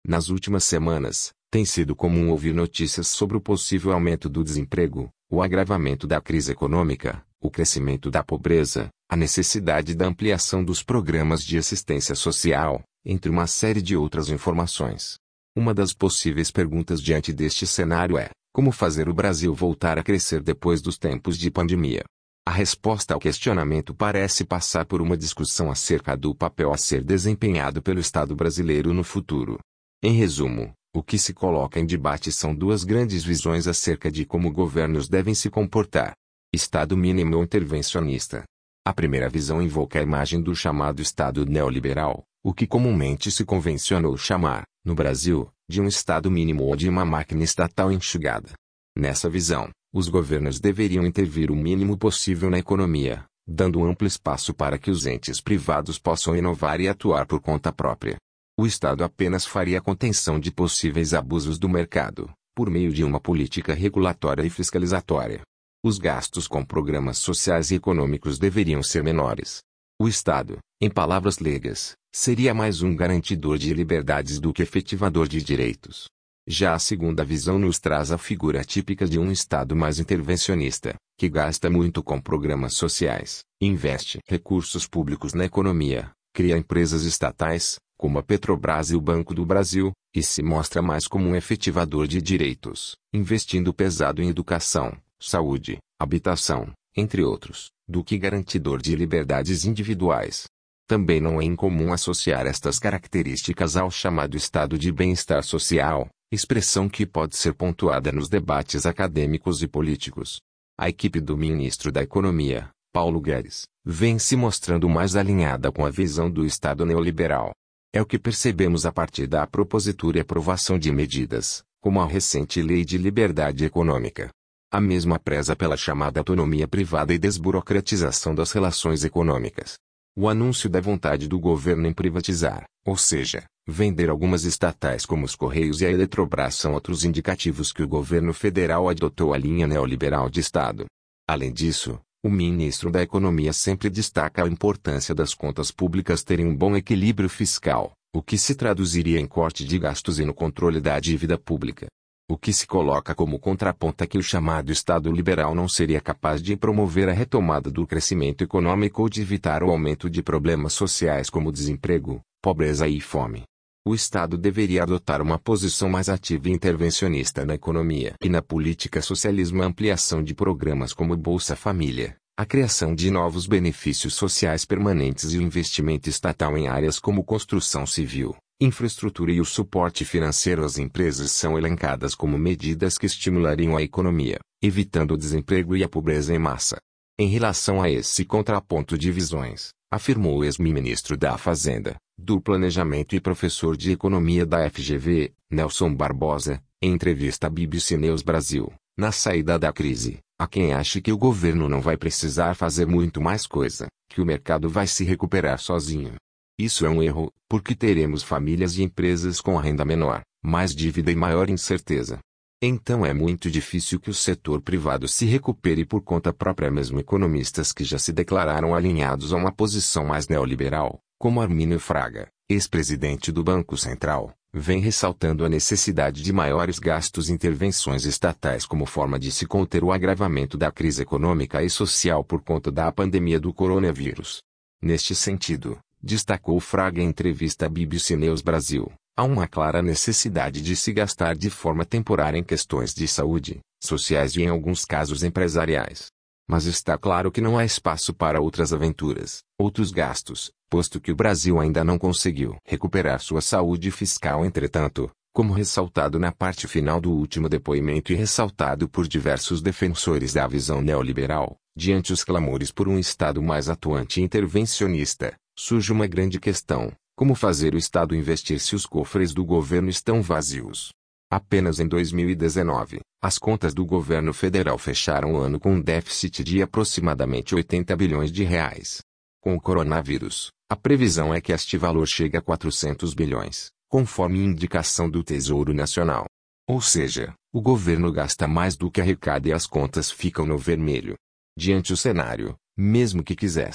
Nas últimas semanas, tem sido comum ouvir notícias sobre o possível aumento do desemprego, o agravamento da crise econômica, o crescimento da pobreza, a necessidade da ampliação dos programas de assistência social, entre uma série de outras informações. Uma das possíveis perguntas diante deste cenário é: como fazer o Brasil voltar a crescer depois dos tempos de pandemia? A resposta ao questionamento parece passar por uma discussão acerca do papel a ser desempenhado pelo Estado brasileiro no futuro. Em resumo, o que se coloca em debate são duas grandes visões acerca de como governos devem se comportar: Estado mínimo ou intervencionista. A primeira visão invoca a imagem do chamado Estado neoliberal, o que comumente se convencionou chamar, no Brasil, de um Estado mínimo ou de uma máquina estatal enxugada. Nessa visão, os governos deveriam intervir o mínimo possível na economia, dando amplo espaço para que os entes privados possam inovar e atuar por conta própria. O Estado apenas faria a contenção de possíveis abusos do mercado, por meio de uma política regulatória e fiscalizatória. Os gastos com programas sociais e econômicos deveriam ser menores. O Estado, em palavras leigas, seria mais um garantidor de liberdades do que efetivador de direitos. Já a segunda visão nos traz a figura típica de um Estado mais intervencionista, que gasta muito com programas sociais, investe recursos públicos na economia, cria empresas estatais, como a Petrobras e o Banco do Brasil, e se mostra mais como um efetivador de direitos, investindo pesado em educação, saúde, habitação, entre outros, do que garantidor de liberdades individuais. Também não é incomum associar estas características ao chamado estado de bem-estar social, expressão que pode ser pontuada nos debates acadêmicos e políticos. A equipe do ministro da Economia, Paulo Guedes, vem se mostrando mais alinhada com a visão do Estado neoliberal. É o que percebemos a partir da propositura e aprovação de medidas, como a recente Lei de Liberdade Econômica. A mesma preza pela chamada autonomia privada e desburocratização das relações econômicas. O anúncio da vontade do governo em privatizar, ou seja, vender algumas estatais como os Correios e a Eletrobras são outros indicativos que o governo federal adotou a linha neoliberal de Estado. Além disso, o ministro da Economia sempre destaca a importância das contas públicas terem um bom equilíbrio fiscal, o que se traduziria em corte de gastos e no controle da dívida pública. O que se coloca como contraponto é que o chamado Estado liberal não seria capaz de promover a retomada do crescimento econômico ou de evitar o aumento de problemas sociais como desemprego, pobreza e fome. O Estado deveria adotar uma posição mais ativa e intervencionista na economia e na política socialismo, a ampliação de programas como Bolsa Família, a criação de novos benefícios sociais permanentes e o investimento estatal em áreas como construção civil, infraestrutura e o suporte financeiro às empresas são elencadas como medidas que estimulariam a economia, evitando o desemprego e a pobreza em massa. Em relação a esse contraponto de visões, afirmou o ex-ministro da Fazenda, do Planejamento e professor de Economia da FGV, Nelson Barbosa, em entrevista à BBC News Brasil, na saída da crise, há quem ache que o governo não vai precisar fazer muito mais coisa, que o mercado vai se recuperar sozinho. Isso é um erro, porque teremos famílias e empresas com a renda menor, mais dívida e maior incerteza. Então é muito difícil que o setor privado se recupere por conta própria. Mesmo economistas que já se declararam alinhados a uma posição mais neoliberal, como Armínio Fraga, ex-presidente do Banco Central, vem ressaltando a necessidade de maiores gastos e intervenções estatais como forma de se conter o agravamento da crise econômica e social por conta da pandemia do coronavírus. Neste sentido, destacou Fraga em entrevista à BBC News Brasil, há uma clara necessidade de se gastar de forma temporária em questões de saúde, sociais e em alguns casos empresariais. Mas está claro que não há espaço para outras aventuras, outros gastos, posto que o Brasil ainda não conseguiu recuperar sua saúde fiscal. Entretanto, como ressaltado na parte final do último depoimento e ressaltado por diversos defensores da visão neoliberal, diante os clamores por um Estado mais atuante e intervencionista, surge uma grande questão: como fazer o Estado investir se os cofres do governo estão vazios? Apenas em 2019, as contas do governo federal fecharam o ano com um déficit de aproximadamente 80 bilhões de reais. Com o coronavírus, a previsão é que este valor chegue a 400 bilhões, conforme indicação do Tesouro Nacional. Ou seja, o governo gasta mais do que arrecada e as contas ficam no vermelho. Diante o cenário, mesmo que quisesse,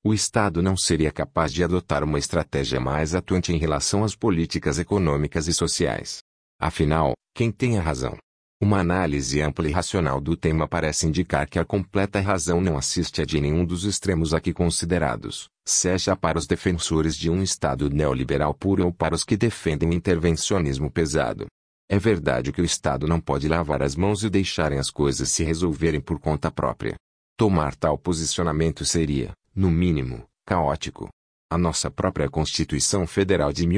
O Estado não seria capaz de adotar uma estratégia mais atuante em relação às políticas econômicas e sociais. Afinal, quem tem a razão? Uma análise ampla e racional do tema parece indicar que a completa razão não assiste a de nenhum dos extremos aqui considerados, seja para os defensores de um Estado neoliberal puro ou para os que defendem o intervencionismo pesado. É verdade que o Estado não pode lavar as mãos e deixarem as coisas se resolverem por conta própria. Tomar tal posicionamento seria, no mínimo, caótico. A nossa própria Constituição Federal de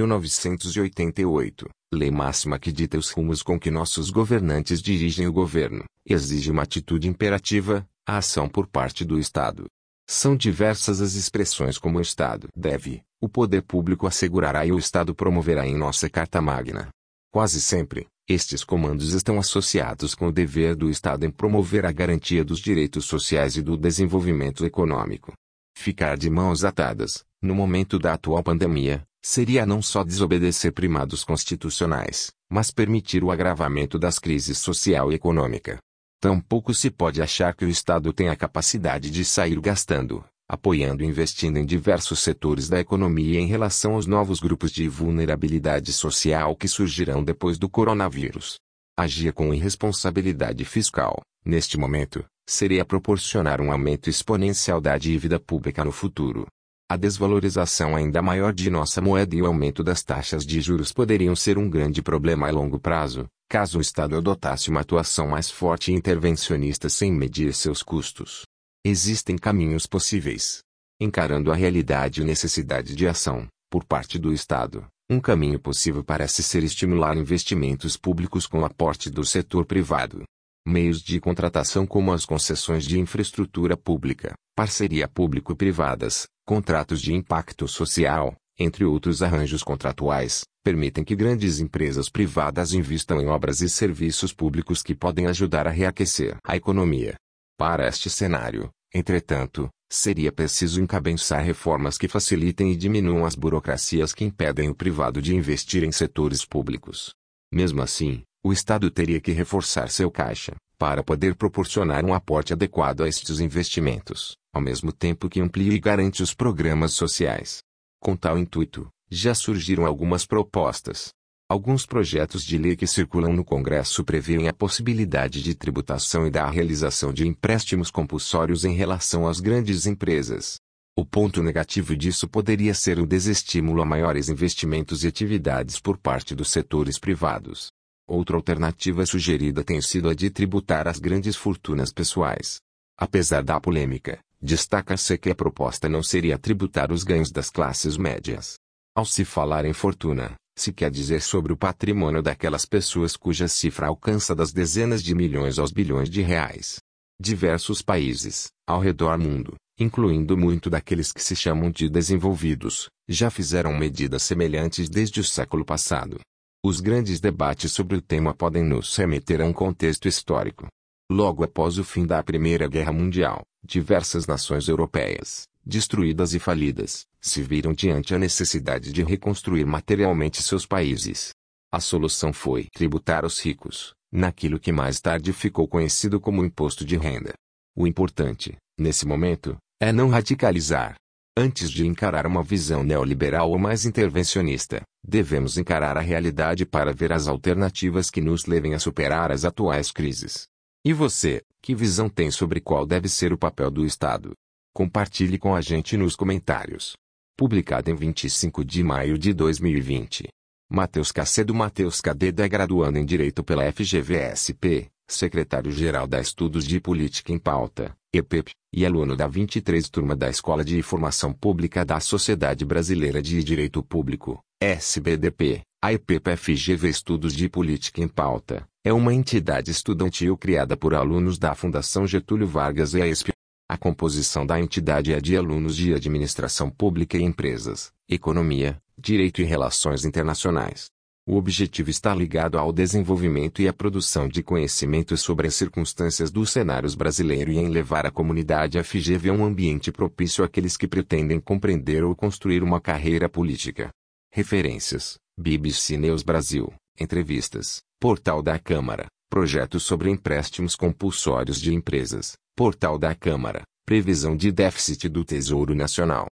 1988, lei máxima que dita os rumos com que nossos governantes dirigem o governo, exige uma atitude imperativa, a ação por parte do Estado. São diversas as expressões como o Estado deve, o poder público assegurará e o Estado promoverá em nossa Carta Magna. Quase sempre, estes comandos estão associados com o dever do Estado em promover a garantia dos direitos sociais e do desenvolvimento econômico. Ficar de mãos atadas, no momento da atual pandemia, seria não só desobedecer primados constitucionais, mas permitir o agravamento das crises social e econômica. Tampouco se pode achar que o Estado tem a capacidade de sair gastando, apoiando e investindo em diversos setores da economia em relação aos novos grupos de vulnerabilidade social que surgirão depois do coronavírus. Agir com irresponsabilidade fiscal, neste momento, seria proporcionar um aumento exponencial da dívida pública no futuro. A desvalorização ainda maior de nossa moeda e o aumento das taxas de juros poderiam ser um grande problema a longo prazo, caso o Estado adotasse uma atuação mais forte e intervencionista sem medir seus custos. Existem caminhos possíveis. Encarando a realidade e necessidade de ação, por parte do Estado, um caminho possível parece ser estimular investimentos públicos com aporte do setor privado. Meios de contratação como as concessões de infraestrutura pública, parceria público-privadas, contratos de impacto social, entre outros arranjos contratuais, permitem que grandes empresas privadas invistam em obras e serviços públicos que podem ajudar a reaquecer a economia. Para este cenário, entretanto, seria preciso encabeçar reformas que facilitem e diminuam as burocracias que impedem o privado de investir em setores públicos. Mesmo assim, o Estado teria que reforçar seu caixa, para poder proporcionar um aporte adequado a estes investimentos, ao mesmo tempo que amplie e garante os programas sociais. Com tal intuito, já surgiram algumas propostas. Alguns projetos de lei que circulam no Congresso prevêem a possibilidade de tributação e da realização de empréstimos compulsórios em relação às grandes empresas. O ponto negativo disso poderia ser o desestímulo a maiores investimentos e atividades por parte dos setores privados. Outra alternativa sugerida tem sido a de tributar as grandes fortunas pessoais. Apesar da polêmica, destaca-se que a proposta não seria tributar os ganhos das classes médias. Ao se falar em fortuna, se quer dizer sobre o patrimônio daquelas pessoas cuja cifra alcança das dezenas de milhões aos bilhões de reais. Diversos países, ao redor do mundo, incluindo muito daqueles que se chamam de desenvolvidos, já fizeram medidas semelhantes desde o século passado. Os grandes debates sobre o tema podem nos remeter a um contexto histórico. Logo após o fim da Primeira Guerra Mundial, diversas nações europeias, destruídas e falidas, se viram diante a necessidade de reconstruir materialmente seus países. A solução foi tributar os ricos, naquilo que mais tarde ficou conhecido como imposto de renda. O importante, nesse momento, é não radicalizar. Antes de encarar uma visão neoliberal ou mais intervencionista, devemos encarar a realidade para ver as alternativas que nos levem a superar as atuais crises. E você, que visão tem sobre qual deve ser o papel do Estado? Compartilhe com a gente nos comentários. Publicado em 25 de maio de 2020. Matheus Cadedo é graduando em Direito pela FGV-SP, secretário-geral da Estudos de Política em Pauta, EPP, e aluno da 23 turma da Escola de Informação Pública da Sociedade Brasileira de Direito Público, SBDP. A EPP-FGV Estudos de Política em Pauta é uma entidade estudantil criada por alunos da Fundação Getúlio Vargas e a ESP. A composição da entidade é de alunos de Administração Pública e Empresas, Economia, Direito e Relações Internacionais. O objetivo está ligado ao desenvolvimento e à produção de conhecimentos sobre as circunstâncias dos cenários brasileiro e em levar a comunidade FGV a um ambiente propício àqueles que pretendem compreender ou construir uma carreira política. Referências: BBC News Brasil, entrevistas, Portal da Câmara, projetos sobre empréstimos compulsórios de empresas, Portal da Câmara, Previsão de déficit do Tesouro Nacional.